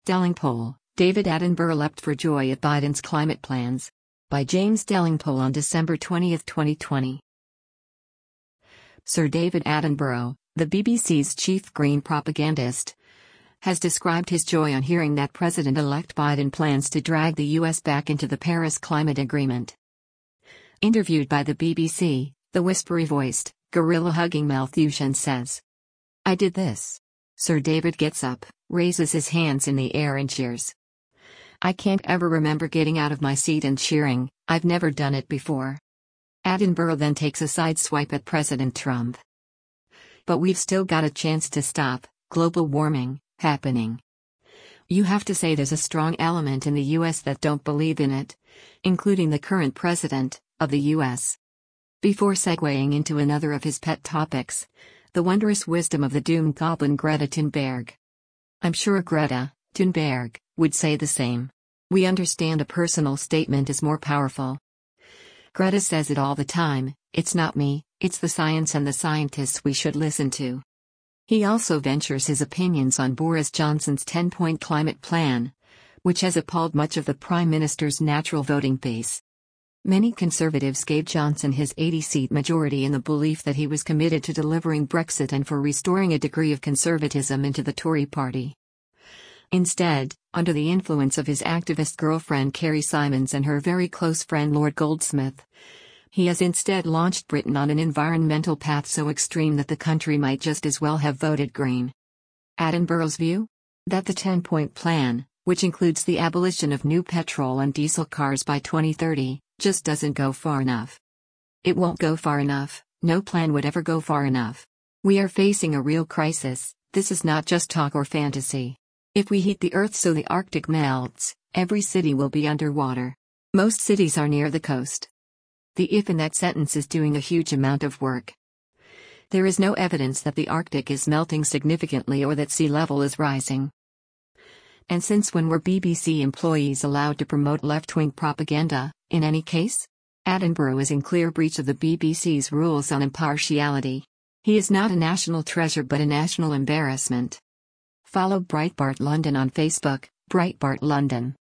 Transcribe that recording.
Delingpole, David Attenborough leapt for joy at Biden's climate plans. By James Delingpole on December 20, 2020. Sir David Attenborough, the BBC's chief green propagandist, has described his joy on hearing that President-elect Biden plans to drag the U.S. back into the Paris Climate Agreement. Interviewed by the BBC, the whispery-voiced, gorilla-hugging Malthusian says, "I did this." Sir David gets up, raises his hands in the air and cheers. "I can't ever remember getting out of my seat and cheering, I've never done it before." Attenborough then takes a sideswipe at President Trump. "But we've still got a chance to stop global warming happening. You have to say there's a strong element in the US that don't believe in it, including the current president of the US. Before segueing into another of his pet topics, the wondrous wisdom of the doom goblin Greta Thunberg. "I'm sure Greta Thunberg would say the same. We understand a personal statement is more powerful. Greta says it all the time, it's not me, it's the science and the scientists we should listen to." He also ventures his opinions on Boris Johnson's 10-point climate plan, which has appalled much of the Prime Minister's natural voting base. Many Conservatives gave Johnson his 80-seat majority in the belief that he was committed to delivering Brexit and for restoring a degree of conservatism into the Tory party. Instead, under the influence of his activist girlfriend Carrie Simons and her very close friend Lord Goldsmith, he has instead launched Britain on an environmental path so extreme that the country might just as well have voted Green. Attenborough's view? That the 10-point plan, which includes the abolition of new petrol and diesel cars by 2030, just doesn't go far enough. It won't go far enough, no plan would ever go far enough. We are facing a real crisis, this is not just talk or fantasy. If we heat the earth so the Arctic melts, every city will be underwater. Most cities are near the coast. The if in that sentence is doing a huge amount of work. There is no evidence that the Arctic is melting significantly or that sea level is rising. And since when were BBC employees allowed to promote left-wing propaganda, in any case? Attenborough is in clear breach of the BBC's rules on impartiality. He is not a national treasure but a national embarrassment. Follow Breitbart London on Facebook, Breitbart London.